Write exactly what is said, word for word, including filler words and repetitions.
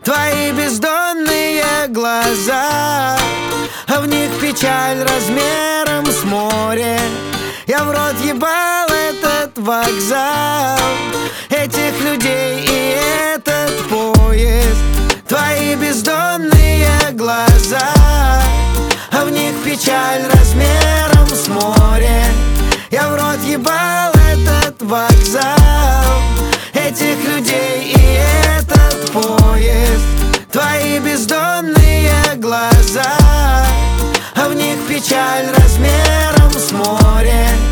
Твои бездонные глаза, а в них печаль размером с море. Я в рот ебал этот вокзал, этих людей и этот поезд. Твои бездонные глаза, а в них печаль размером с море. Я в рот ебал этот вокзал, этих людей и